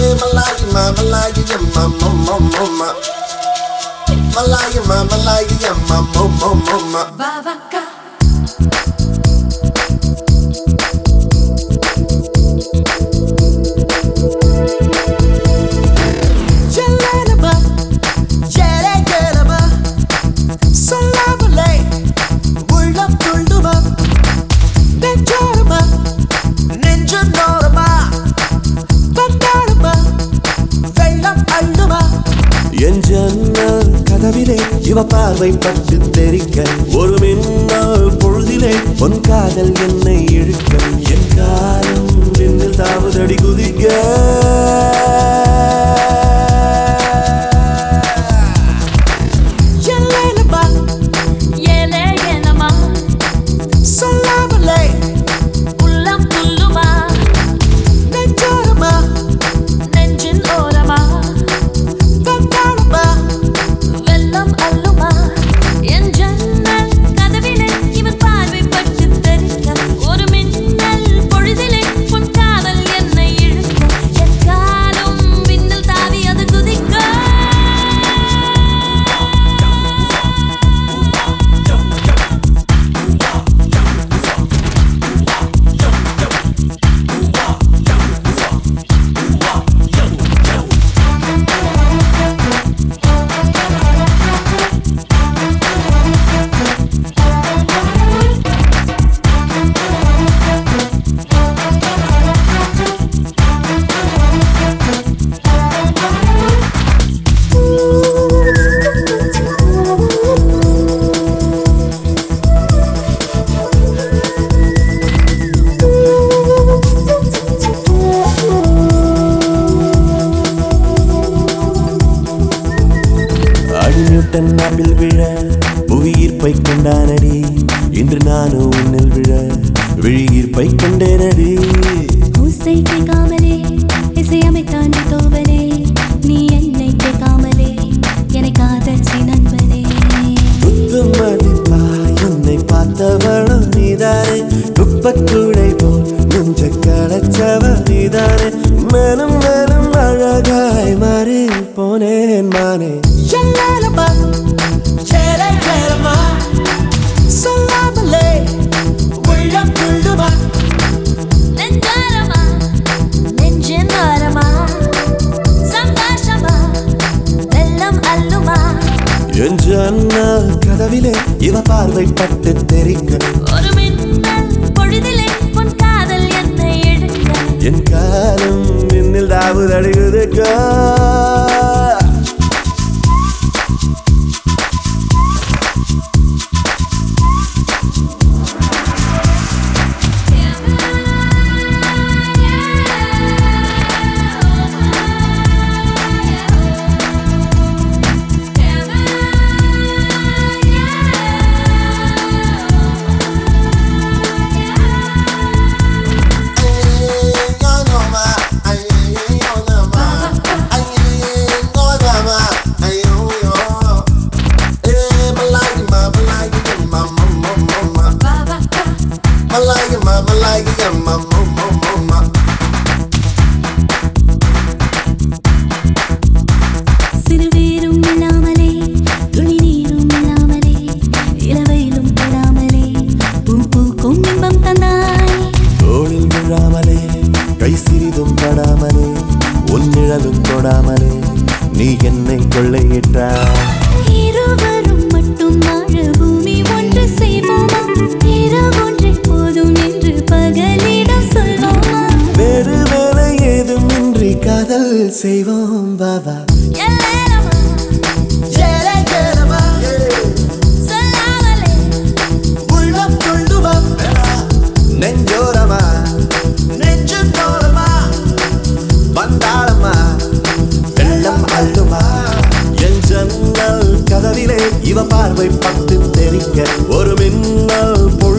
இவ பார்வை பட்டு தெரிக்க ஒரு மின்னல் பொழுதிலே பொன் காதல் என்னை இழுக்க என் காலம் விண்ணில் தாவுதடி குதிக்க நாப்பில் விழ புவியீர்ப்பை கொண்டானடி இன்று நானும் உன்னில் விழ விழியீர்ப்பை கொண்டேனடி ஊசை கேட்காமலே இசையமைத்தான் தோவனே நீ என்னை கேட்காமலே என்னை காதல் நண்பனே புத்து மதிப்பா என்னை பார்த்தவளும் நீதானே குப்பக்கூடை போல் நெஞ்ச களைச்சவ நீதானே மேலும் மேலும் அழகாய் மாறி போனேன் மானே கதவிலே இவ பார்வை பட்டு தெரிக்க ஒரு மின்னல் பொழுதிலே உன் காதல் என்னை எடுக்க என் காலம் மின்னில் தாவுதடி குதிக்க சிறுவேரும் இல்லாமலே துளி நீரும் இல்லாமலே இளவையிலும் தொடாமலே பூ பூக்கும் இன்பம் தந்தாய் தோளில் விழாமலே கை சிறிதும் படாமலே உன் நிழலும் தொடாமலே நீ என்னை கொள்ளையிட்டாய் இருவரும் மட்டும் வாழ பூமி ஒன்று செய்வோமா இரவொன்றை போதும் என்று பகலிடம் சொல்வோமா வேறு வேலை ஏதுமின்றி காதல் செய்வோம் பாபா நெஞ்சோரமா நெஞ்சு தோரமா வந்தாளமா வெள்ளம் அள்ளுமா என் ஜன்னல் கதவிலே இவ பார்வை பட்டு தெரிக்க ஒரு மின்னல்